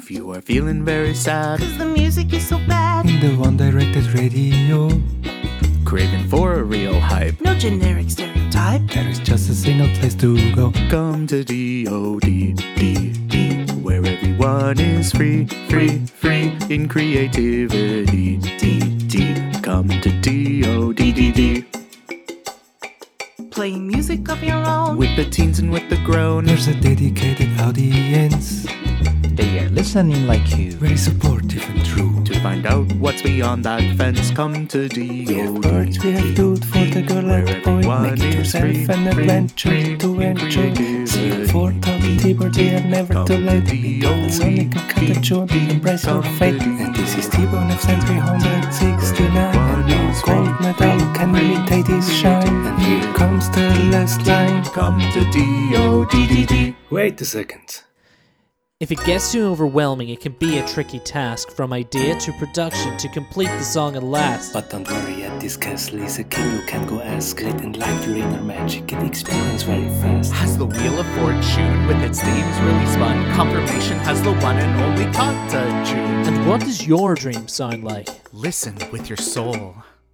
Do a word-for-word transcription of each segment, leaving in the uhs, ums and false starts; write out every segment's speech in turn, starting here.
If you are feeling very sad, cause the music is so bad, in the one-directed radio, craving for a real hype, no generic stereotype, there is just a single place to go. come to D O D, D, D, where everyone is free, free, free in creativity. D, D, come to D O D, D, D. playing music of your own, With the teens and with the grown, There's a dedicated audience, They are listening like you. very supportive and true. to find out what's beyond that fence, come to D We O have D, birds, we have dude for the girl and the boy. Make it yourself an adventure to enjoy. See a four thousand T-Bird, they are never too late. The Sonic and cut the tune, embrace your fate. And this is T-Bone F Cent three sixty-nine. And no gold medal can imitate his shine. And here comes the last line. come to D O D, D, D. Wait a second. If it gets too overwhelming, it can be a tricky task. From idea to production to complete the song at last. But don't worry, at this castle is a king you can go ask. Let and light your inner magic and experience very fast. Has the Wheel of Fortune with its themes really spun? Confirmation has the one and only Kata June. And what does your dream sound like? Listen with your soul.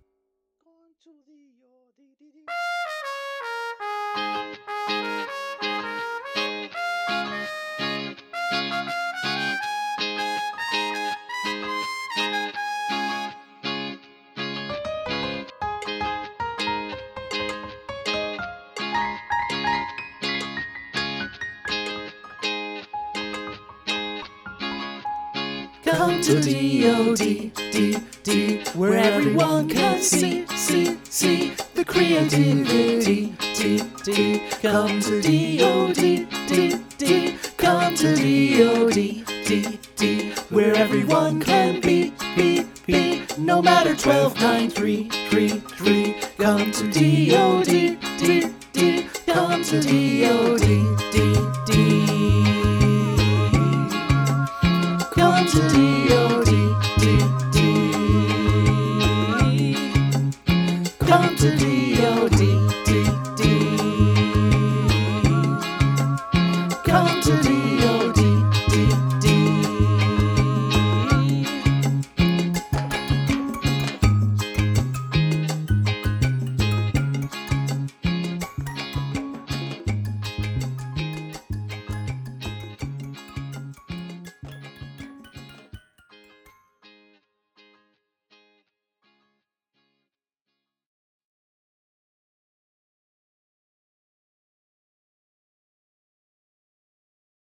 come to D O D, D, D, where everyone can see, see, see the creativity, D, D, come to D O D, D, D, come to D O D, D, D, where everyone can be, be, be, no matter twelve, nine, three, three, three, come to D O D, D, D, come to D O D, D, D. Come to D O D, D, D. Come to D O D, D, D. Come to